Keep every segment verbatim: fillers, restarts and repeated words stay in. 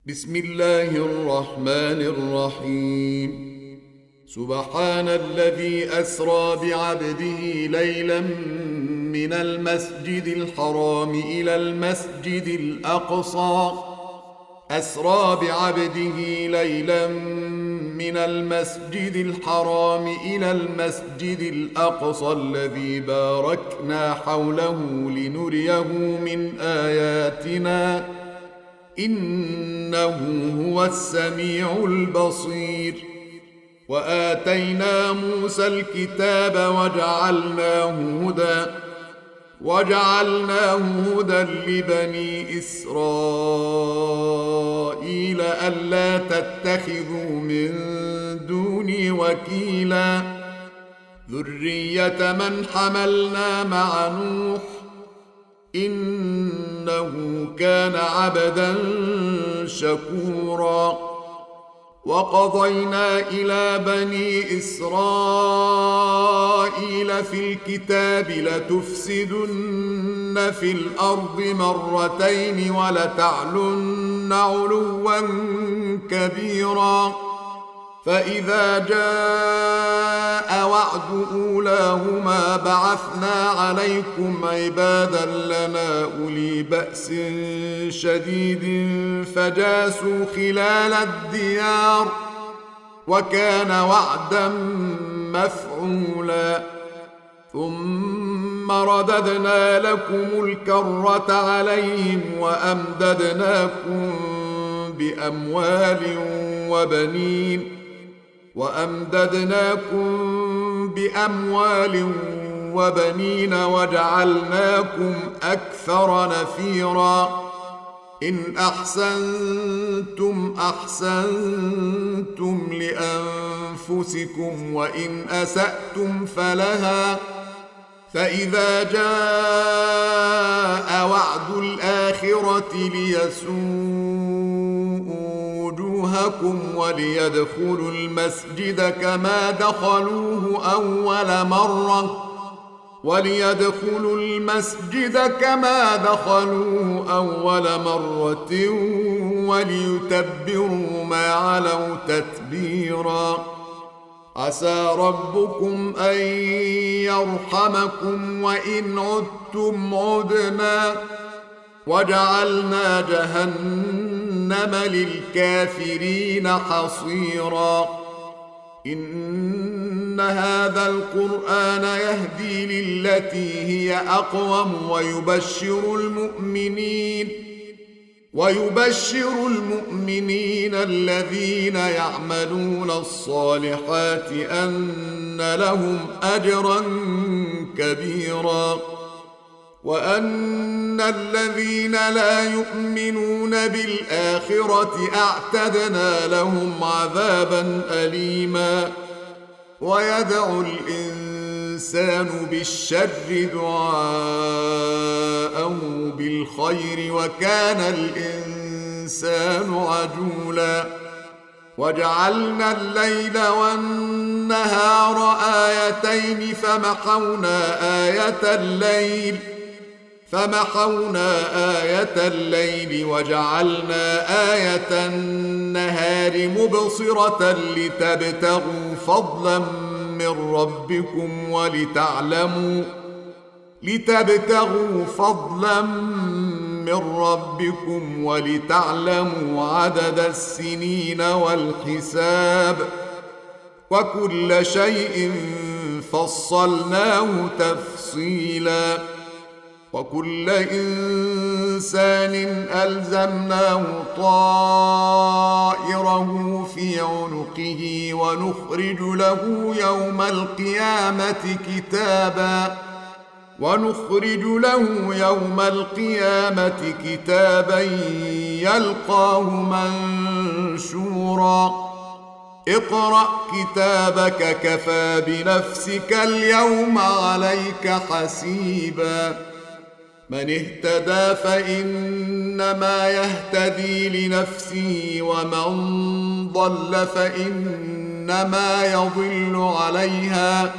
بسم الله الرحمن الرحيم. سبحان الذي أسرى بعبده ليلا من المسجد الحرام إلى المسجد الأقصى أسرى بعبده ليلا من المسجد الحرام إلى المسجد الأقصى الذي باركنا حوله لنريه من آياتنا إنه هو السميع البصير. وآتينا موسى الكتاب وجعلناه هدى وجعلناه هدى لبني إسرائيل ألا تتخذوا من دوني وكيلا ذرية من حملنا مع نوح إنه كان عبدا شكورا. وقضينا إلى بني إسرائيل في الكتاب لتفسدن في الأرض مرتين ولتعلن علوا كبيرا فإذا جاء وعد أولاهما بعثنا عليكم عبادا لنا أولي بأس شديد فجاسوا خلال الديار وكان وعدا مفعولا. ثم رددنا لكم الكرة عليهم وأمددناكم بأموال وبنين وأمددناكم بأموال وبنين وجعلناكم أكثر نفيرا. إن أحسنتم أحسنتم لأنفسكم وإن أسأتم فلها فإذا جاء وعد الآخرة ليسوءوا وجوهكم وليدخلوا المسجد كما دخلوه أول مرة وليدخلوا المسجد كما دخلوه أول مرة وليتبروا ما علوا تتبيرا. عسى ربكم أن يرحمكم وإن عدتم عدنا وجعلنا جهنم للكافرين حصيرا. إن هذا القرآن يهدي للتي هي أقوم ويبشر المؤمنين ويبشر المؤمنين الذين يعملون الصالحات أن لهم أجرا كبيرا وأن الذين لا يؤمنون بالآخرة أعتدنا لهم عذابا أليما. ويدعو الإنسان بالشر دعاءه بالخير وكان الإنسان عجولا. وجعلنا الليل والنهار آيتين فمحونا آية الليل فمحونا آية الليل وجعلنا آية النهار مبصرة لتبتغوا فضلا من ربكم ولتعلموا لتبتغوا فضلا من ربكم ولتعلموا عدد السنين والحساب وكل شيء فصلناه تفصيلا. وكل إنسان ألزمناه طائره في عنقه ونخرج له يوم القيامة كتابا ونخرج له يوم القيامة كتابا يلقاه منشورا. اقرأ كتابك كفى بنفسك اليوم عليك حسيبا. من اهتدى فإنما يهتدي لنفسه ومن ضل فإنما يضل عليها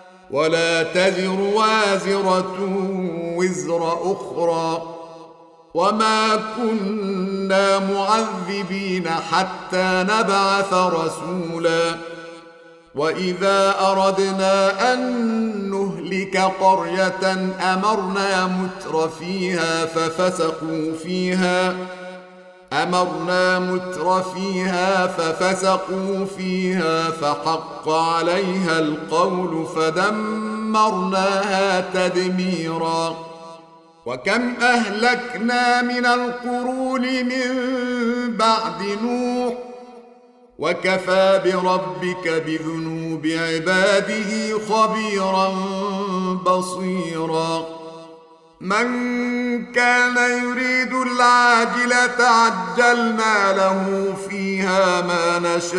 ولا تزر وازرة وزر أخرى وما كنا معذبين حتى نبعث رسولا وإذا أردنا أن نهلك قرية أمرنا متر فيها ففسقوا فيها أمرنا متر فيها ففسقوا فيها فحق عليها القول فدمرناها تدميرا وكم أهلكنا من القرون من بعد نوح وكفى بربك بذنوب عباده خبيرا بصيرا من كان يريد العاجلة عجلنا له فيها ما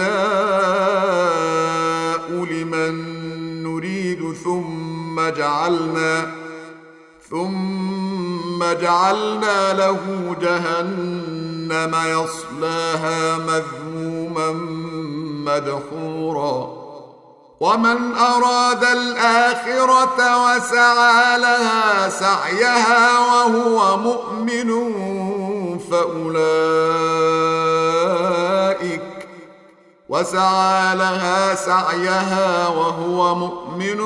نشاء لمن نريد ثم جعلنا ثم جعلنا له جهنم يصلاها مذموما مدحورا ومن أراد الآخرة وسعى لها سعيها وهو مؤمن فأولئك وسعى لها سعيها وهو مؤمن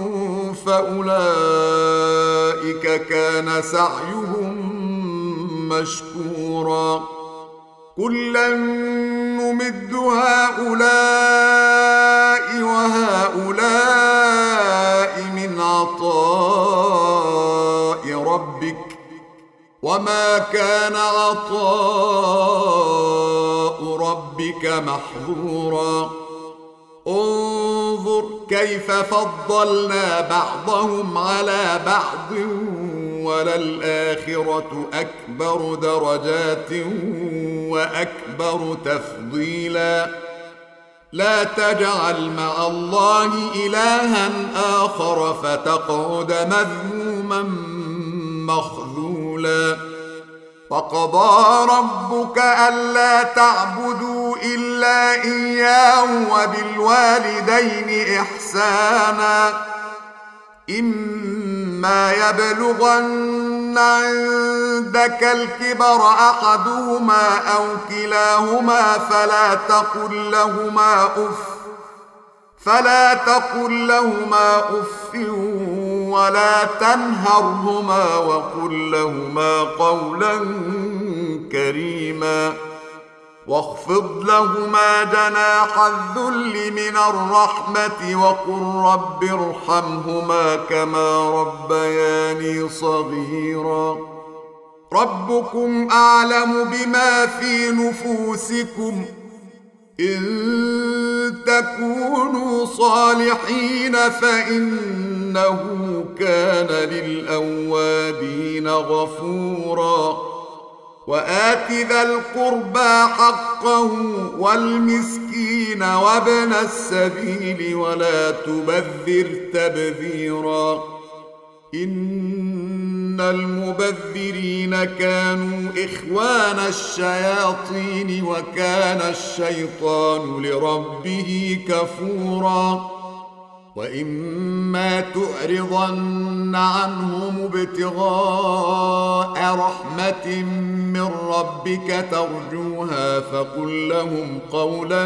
فأولئك كان سعيهم مشكورا كلا نمد هؤلاء وهؤلاء من عطاء ربك وما كان عطاء ربك محظورا انظر كيف فضلنا بعضهم على بعض وللآخرة أكبر درجات وأكبر تفضيلا لا تجعل مع الله إلها آخر فتقعد مذموما مخذولا وقضى ربك ألا تعبدوا إلا إياه وبالوالدين إحسانا إما يبلغن عندك الكبر أحدهما أو كلاهما فلا تقل لهما أف فلا تقل لهما أف ولا تنهرهما وقل لهما قولا كريما واخفض لهما جناح الذل من الرحمة وقل رب ارحمهما كما ربياني صغيرا ربكم أعلم بما في نفوسكم إن تكونوا صالحين فإنه كان للأوابين غفورا وآت ذا القربى حقه والمسكين وابن السبيل ولا تبذر تبذيرا إن المبذرين كانوا إخوان الشياطين وكان الشيطان لربه كفورا وإما تعرضن عنهم ابتغاء رحمة من ربك ترجوها فقل لهم قولا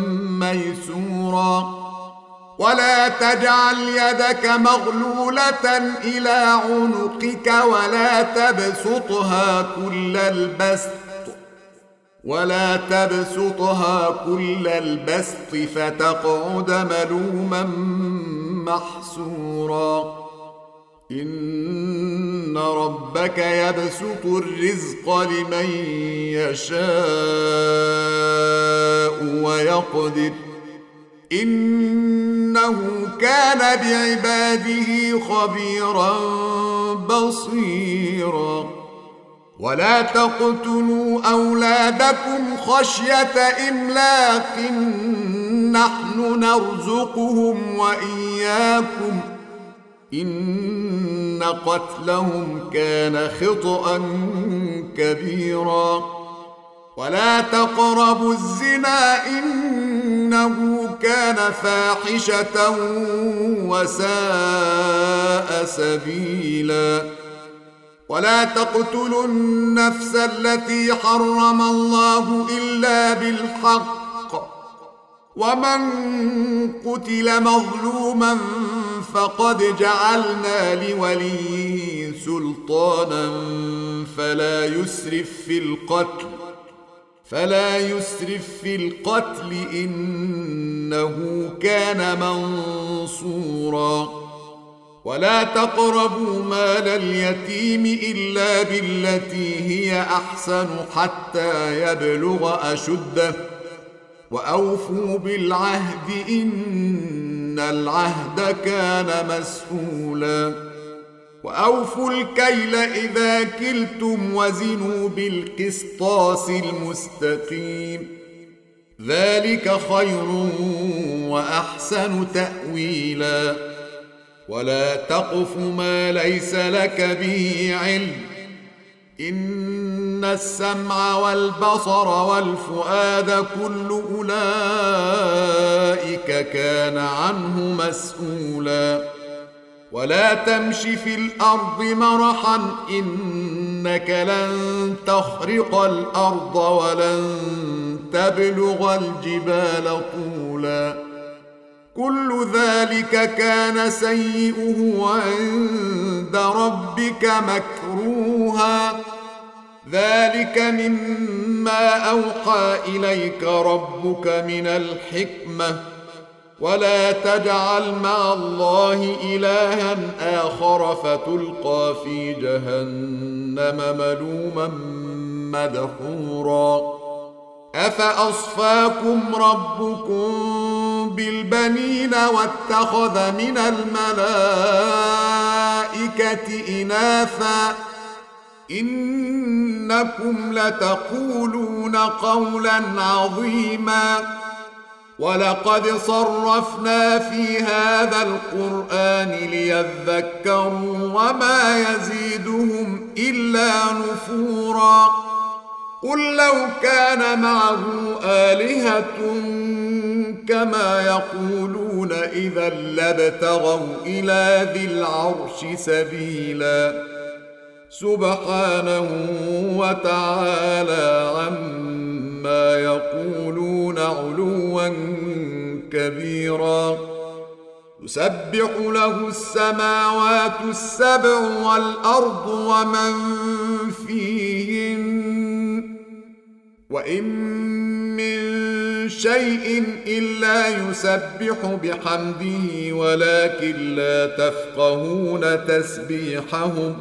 ميسورا ولا تجعل يدك مغلولة إلى عنقك ولا تبسطها كل البسط ولا تبسطها كل البسط فتقعد ملوما محسورا إن ربك يبسط الرزق لمن يشاء ويقدر إنه كان بعباده خبيرا بصيرا ولا تقتلوا أولادكم خشية إملاق نحن نرزقهم وإياكم إن قتلهم كان خطأ كبيرا ولا تقربوا الزنا إنه كان فاحشة وساء سبيلا ولا تقتلوا النفس التي حرم الله إلا بالحق ومن قتل مظلوما فقد جعلنا لوليه سلطانا فلا يسرف في القتل فلا يسرف في القتل إنه كان منصورا ولا تقربوا مال اليتيم إلا بالتي هي أحسن حتى يبلغ أشده وأوفوا بالعهد إن العهد كان مسؤولا وأوفوا الكيل إذا كلتم وزنوا بالقسطاس المستقيم ذلك خير وأحسن تأويلا ولا تقف ما ليس لك به علم إن السمع والبصر والفؤاد كل أولئك كان عنه مسؤولا ولا تمش في الأرض مرحا إنك لن تخرق الأرض ولن تبلغ الجبال طولا كل ذلك كان سيئه عند ربك مكروها ذلك مما أوحى إليك ربك من الحكمة ولا تجعل مع الله إلها آخر فتلقى في جهنم ملوما مدحورا أفأصفاكم ربكم بالبنين واتخذ من الملائكة إناثا إنكم لتقولون قولا عظيما ولقد صرفنا في هذا القرآن ليذكروا وما يزيدهم إلا نفورا قل لو كان معه آلهة كما يقولون إذا لابتغوا إلى ذي العرش سبيلا سبحانه وتعالى عما يقولون علوا كبيرا يسبح له السماوات السبع والأرض ومن فيهن وإن من شيء إلا يسبح بحمده ولكن لا تفقهون تسبيحهم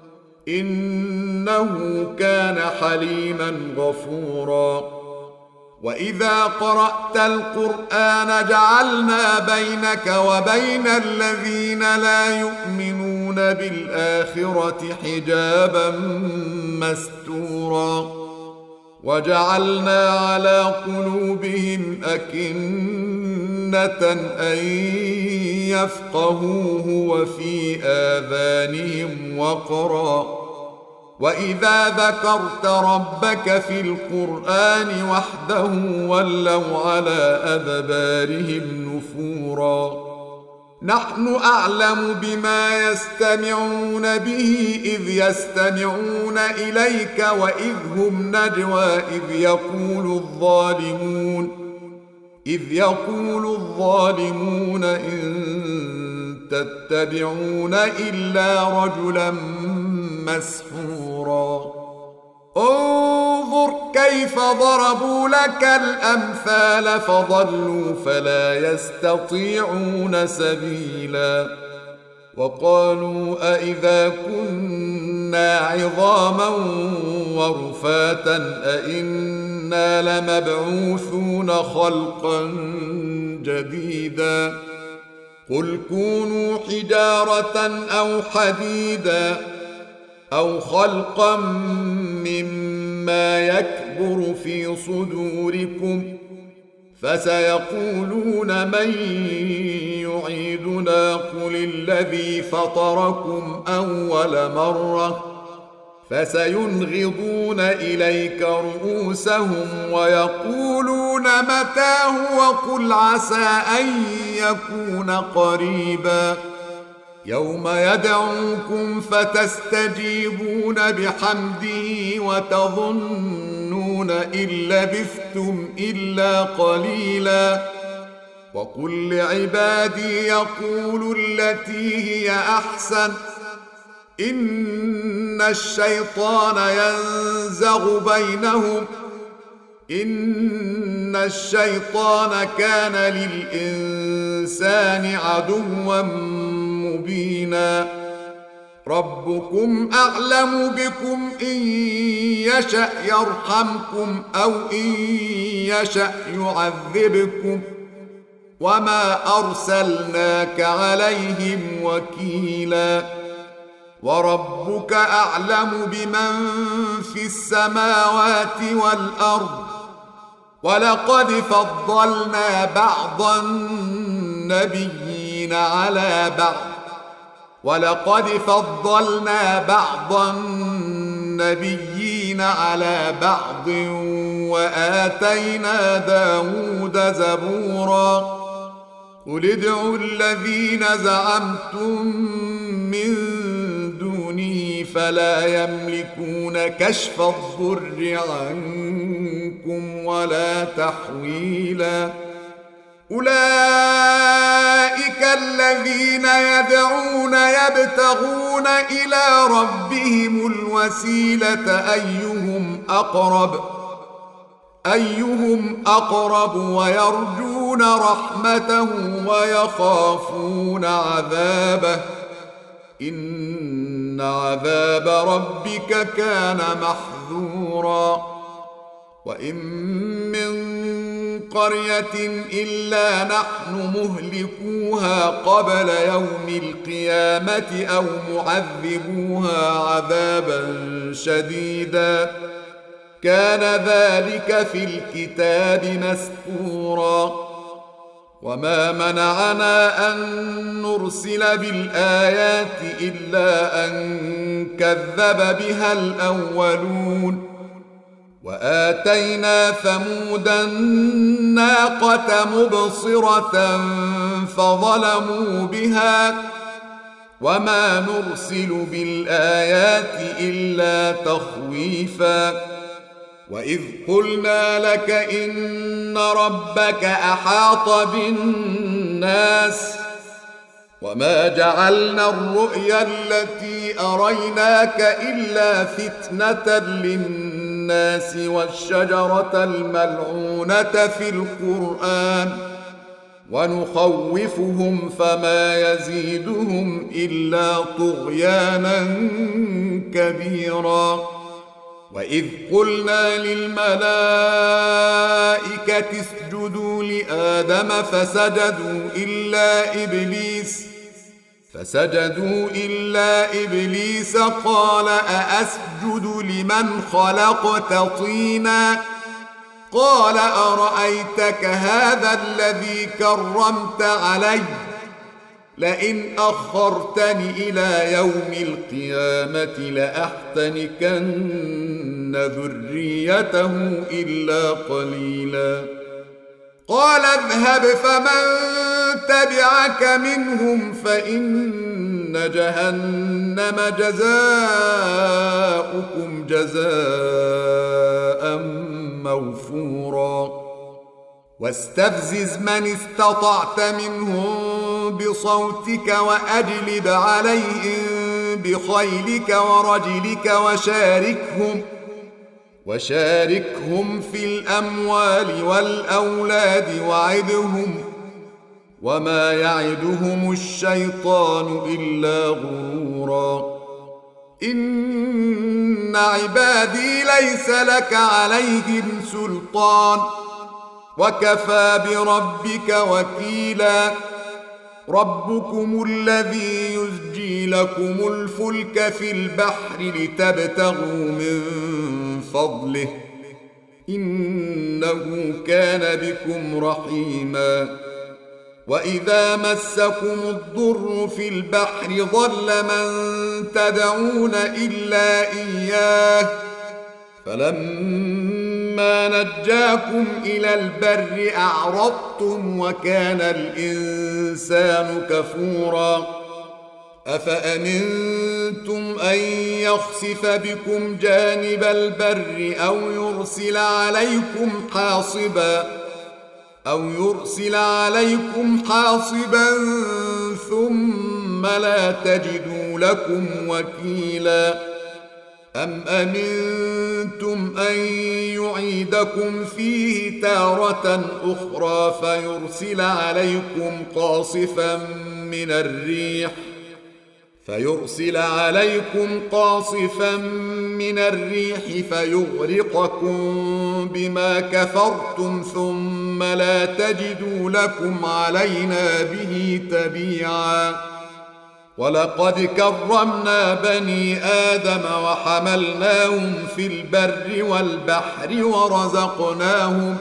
إنه كان حليما غفورا وإذا قرأت القرآن جعلنا بينك وبين الذين لا يؤمنون بالآخرة حجابا مستورا وجعلنا على قلوبهم أكنة أن يفقهوه وفي آذانهم وقرا وإذا ذكرت ربك في القرآن وحده ولوا على أدبارهم نفورا نحن أعلم بما يستمعون به إذ يستمعون إليك وإذ هم نجوى إذ يقول الظالمون إذ يقول الظالمون إن تتبعون إلا رجلا مسحورا انظر كيف ضربوا لك الأمثال فضلوا فلا يستطيعون سبيلا وقالوا أئذا كنا عظاما ورفاتا أئنا لمبعوثون خلقا جديدا قل كونوا حجارة أو حديدا أو خلقا مما يكبر في صدوركم فسيقولون من يعيدنا قل الذي فطركم أول مرة فسينغضون إليك رؤوسهم ويقولون متاه وقل عسى أن يكون قريبا يوم يدعوكم فتستجيبون بحمده وتظنون إن لبثتم إلا قليلا. وقل لعبادي يقولوا التي هي أحسن إن الشيطان ينزغ بينهم إن الشيطان كان للإنسان عدوا مبينا. ربكم أعلم بكم إن يشأ يرحمكم أو إن يشأ يعذبكم وما أرسلناك عليهم وكيلا. وربك أعلم بمن في السماوات والأرض ولقد فضلنا بعض النبيين على بعض ولقد فضلنا بعض النبيين على بعض وآتينا داود زبورا. قل ادعوا الذين زعمتم من دونه فلا يملكون كشف الضر عنكم ولا تحويلا. أولئك الذين يدعون يبتغون إلى ربهم الوسيلة أيهم أقرب أيهم أقرب ويرجون رحمته ويخافون عذابه إن عذاب ربك كان محذورا. وإن من قرية إلا نحن مهلكوها قبل يوم القيامة أو معذبوها عذابا شديدا كان ذلك في الكتاب مسطورا. وما منعنا أن نرسل بالآيات إلا أن كذب بها الأولون. وآتينا ثمود الناقة مبصرة فظلموا بها وما نرسل بالآيات إلا تخويفا. وإذ قلنا لك إن ربك أحاط بالناس وما جعلنا الرؤيا التي أريناك إلا فتنة للناس والشجرة الملعونة في القرآن ونخوفهم فما يزيدهم إلا طغيانا كبيرا. وإذ قلنا للملائكة اسجدوا لآدم فسجدوا إلا إبليس فسجدوا إلا إبليس قال أأسجد لمن خلقت طينا قال أرأيتك هذا الذي كرمت علي لئن أخرتني إلى يوم القيامة لأحتنكن ذريته إلا قليلا. قال اذهب فمن تبعك منهم فإن جهنم جزاؤكم جزاء موفورا. واستفزز من استطعت منهم بصوتك وأجلب عليهم بخيلك ورجلك وشاركهم وشاركهم في الأموال والأولاد وعدهم وما يعدهم الشيطان إلا غرورا. إن عبادي ليس لك عليهم سلطان وكفى بربك وكيلا. ربكم الذي يزجي لكم الفلك في البحر لتبتغوا من فضله إنه كان بكم رحيما. وإذا مسكم الضر في البحر ضل من تدعون إلا إياه فلما نجاكم إلى البر أعرضتم وكان الإنسان كفورا. أفأمنتم أن يخسف بكم جانب البر أو يرسل عليكم حاصبا أو يرسل عليكم حاصبا ثم لا تجدوا لكم وكيلا أم أمنتم أن يعيدكم فيه تارة أخرى فيرسل عليكم قاصفا من الريح فيرسل عليكم قاصفا من الريح فيغرقكم بما كفرتم ثم لا تجدوا لكم علينا به تبيعا ولقد كرمنا بني آدم وحملناهم في البر والبحر ورزقناهم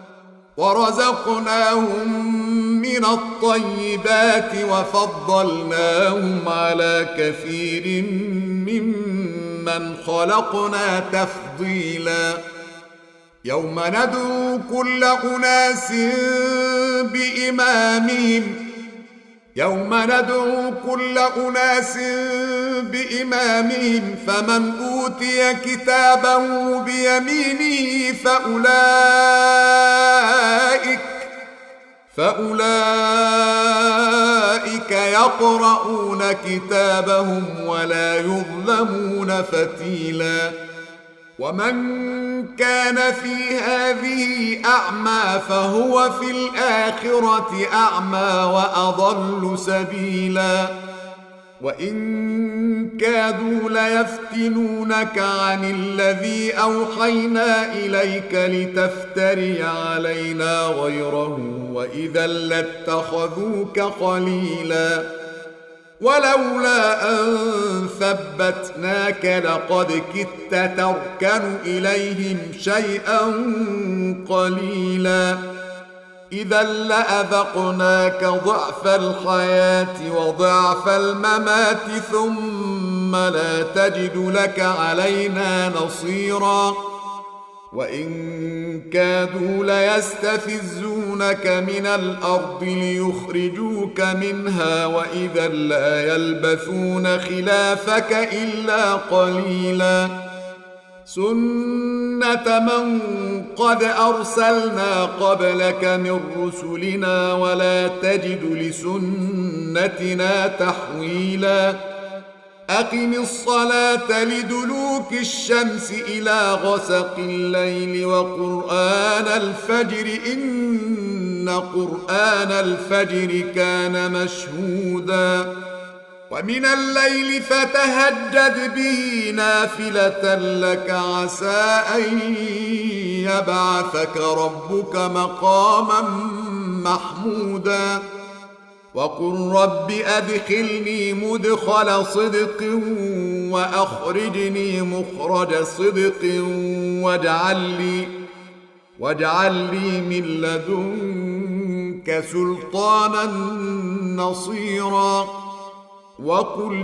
ورزقناهم من الطيبات وفضلناهم على كثير ممن خلقنا تفضيلا يوم ندعو كل أناس بإمامهم يوم ندعو كل أناس بإمامهم فمن أوتي كتابه بيمينه فأولئك فأولئك يقرؤون كتابهم ولا يظلمون فتيلا ومن كان في هذه أعمى فهو في الآخرة أعمى وأضل سبيلا وإن كادوا ليفتنونك عن الذي أوحينا إليك لتفتري علينا غيره وإذا لاتخذوك خليلا ولولا أن ثبتناك لقد كدت تركن إليهم شيئا قليلا إذا لأذقناك ضعف الحياة وضعف الممات ثم لا تجد لك علينا نصيرا وإن كادوا ليستفزونك من الأرض ليخرجوك منها وإذا لا يلبثون خلافك إلا قليلا سنة من قد أرسلنا قبلك من رسلنا ولا تجد لسنتنا تحويلا أقم الصلاة لدلوك الشمس إلى غسق الليل وقرآن الفجر إن قرآن الفجر كان مشهودا ومن الليل فتهجد به نافلة لك عسى أن يبعثك ربك مقاما محمودا وقل رب أدخلني مدخل صدق وأخرجني مخرج صدق واجعل لي واجعل لي من لدنك سلطانا نصيرا وقل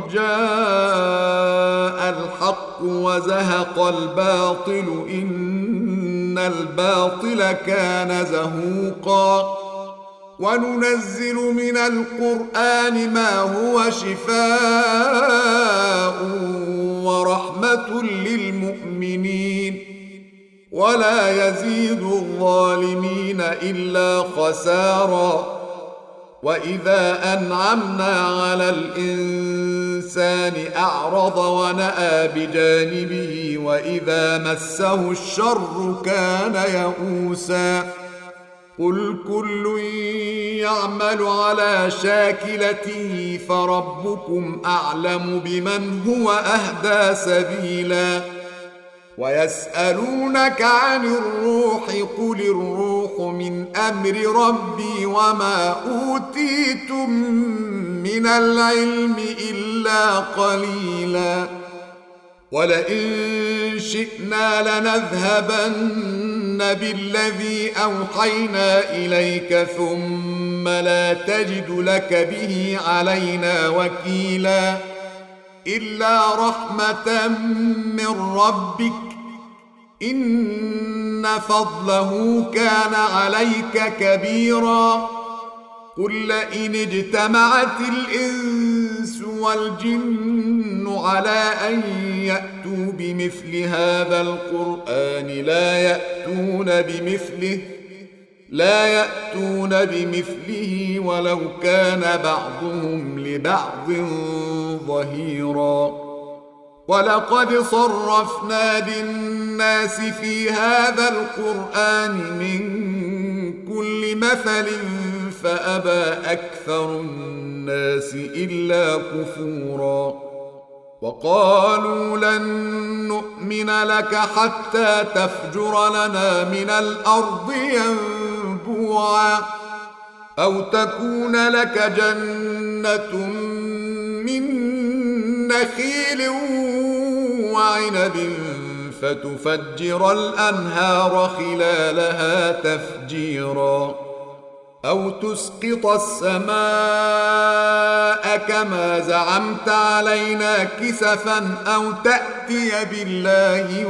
جاء الحق وزهق الباطل إن الباطل كان زهوقا وننزل من القرآن ما هو شفاء ورحمة للمؤمنين ولا يزيد الظالمين إلا خسارا وإذا أنعمنا على الإنسان أعرض ونأى بجانبه وإذا مسه الشر كان يئوسا قل كل يعمل على شاكلته فربكم أعلم بمن هو أهدى سبيلا ويسألونك عن الروح قل الروح من أمر ربي وما أوتيتم من العلم إلا قليلا ولئن شئنا لنذهبن بالذي أوحينا إليك ثم لا تجد لك به علينا وكيلا إلا رحمة من ربك إن فضله كان عليك كبيرا قل لئن اجتمعت الإنس والجن على أن يأتوا بمثل هذا القرآن لا يأتون بمثله لا يأتون بمثله ولو كان بعضهم لبعض ظهيرا. ولقد صرفنا للناس في هذا القرآن من كل مثل فأبى أكثر الناس إلا كفورا. وقالوا لن نؤمن لك حتى تفجر لنا من الأرض ينبوعا أو تكون لك جنة من نخيل وعنب فتفجر الأنهار خلالها تفجيرا أو تسقط السماء كما زعمت علينا كسفا أو تأتي بالله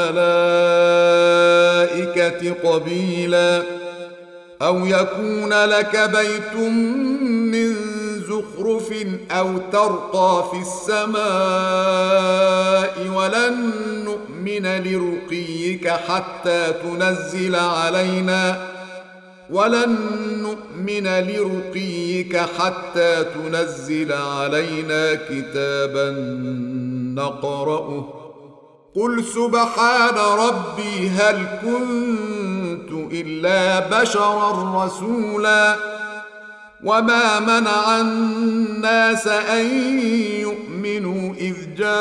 والملائكة قبيلا أو يكون لك بيت من زخرف أو ترقى في السماء ولن نؤمن لرقيك حتى تنزل علينا ولن نؤمن لرقيك حتى تنزل علينا كتابا نقرأه قل سبحان ربي هل كنت إلا بشرا رسولا. وما منع الناس أن يؤمنوا إذ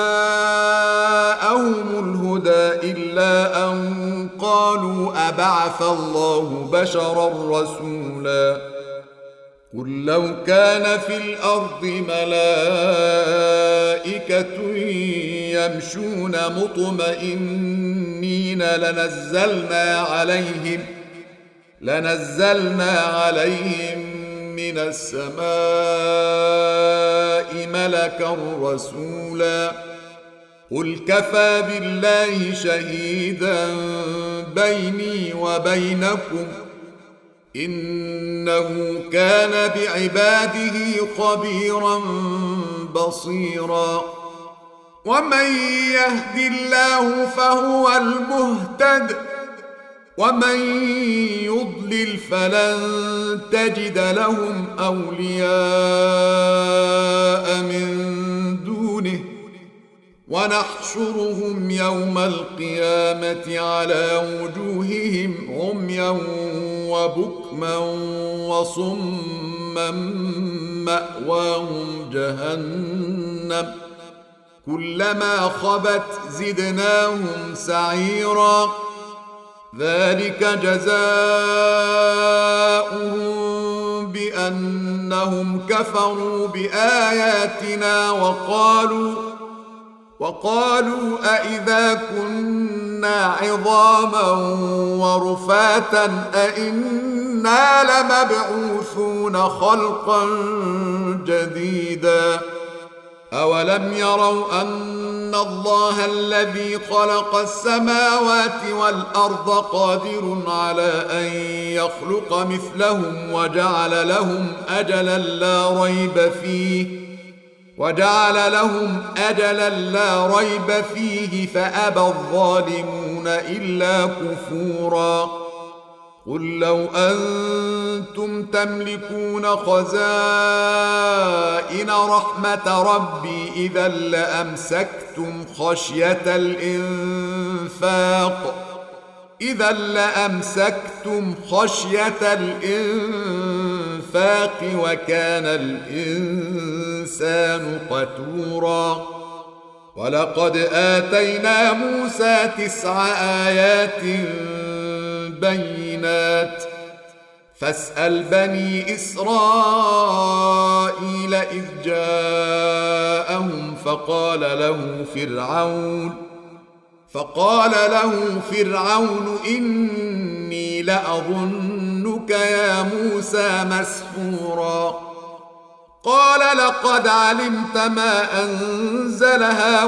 جاءهم الهدى إلا أن قالوا أبعث الله بشرا رسولا. قل لو كان في الأرض ملائكة يمشون مطمئنين لنزلنا عليهم لنزلنا عليهم من السماء ملكا رسولا. قل كفى بالله شهيدا بيني وبينكم إنه كان بعباده خبيرا بصيرا. ومن يهد الله فهو المهتد ومن يضلل فلن تجد لهم أولياء من دونه ونحشرهم يوم القيامة على وجوههم عميا وبكما وصما مأواهم جهنم كلما خبت زدناهم سعيرا ذلك جزاؤهم بأنهم كفروا بآياتنا وقالوا وقالوا أئذا كنا عظاما ورفاتا أئنا لمبعوثون خلقا جديدا. أولم يروا أن الله الذي خلق السماوات والأرض قادر على أن يخلق مثلهم وجعل لهم أجلا لا ريب فيه وجعل لهم أجلا لا ريب فيه فأبى الظالمون إلا كفورا. قل لو أنتم تملكون خزائن رحمة ربي إذا لأمسكتم خشية الإنفاق إذا لأمسكتم خشية الإنفاق وكان الإنسان قتورا. ولقد آتينا موسى تسع آيات بينات فاسأل بني إسرائيل إذ جاءهم فقال له فرعون فقال له فرعون إني لأظنك يا موسى مسحورا. قال لقد علمت ما أنزل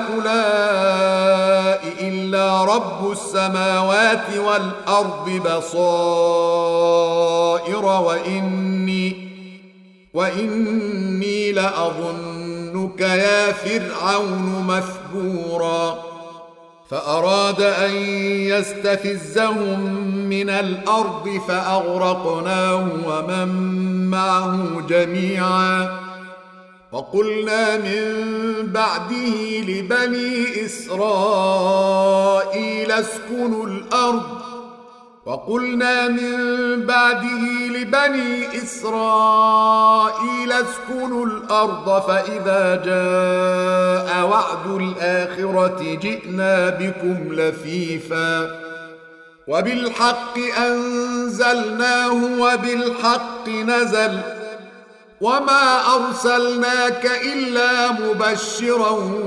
هؤلاء إلا رب السماوات والأرض بصائر وإني وإني لأظنك يا فرعون مثبورا فأراد أن يستفزهم من الأرض فأغرقناه ومن معه جميعا وقلنا من بعده لبني إسرائيل اسكنوا الأرض وقلنا من بعده لبني إسرائيل اسكنوا الأرض فإذا جاء وعد الآخرة جئنا بكم لفيفا وبالحق أنزلناه وبالحق نزل وما أرسلناك إلا مبشرا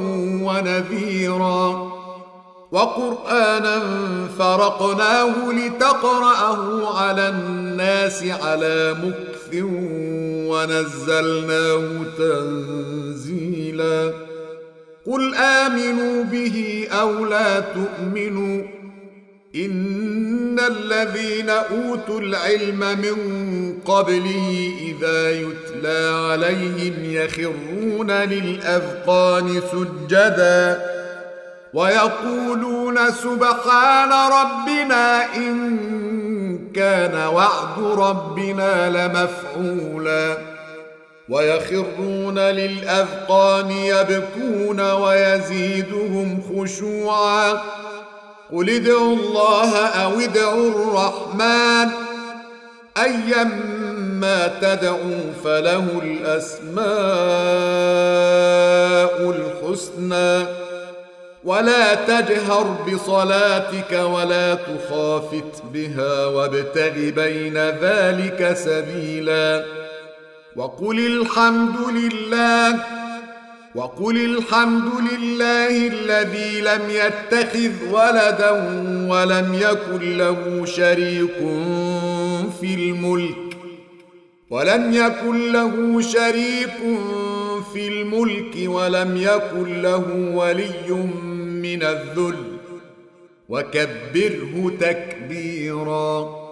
ونذيرا وقرآنا فرقناه لتقرأه على الناس على مكث ونزلناه تنزيلا قل آمنوا به أو لا تؤمنوا إن الذين أوتوا العلم من قبله إذا يتلى عليهم يخرون للأذقان سجدا ويقولون سبحان ربنا إن كان وعد ربنا لمفعولا ويخرون للأذقان يبكون ويزيدهم خشوعا قل ادعوا الله أو ادعوا الرحمن أيما تدعوا فله الأسماء الحسنى ولا تجهر بصلاتك ولا تخافت بها وابتغ بين ذلك سبيلا وقل الحمد لله وقل الحمد لله الذي لم يتخذ ولدا ولم يكن له شريك في الملك ولم يكن له شريك في الملك ولم يكن له ولي من الذل وكبره تكبيرا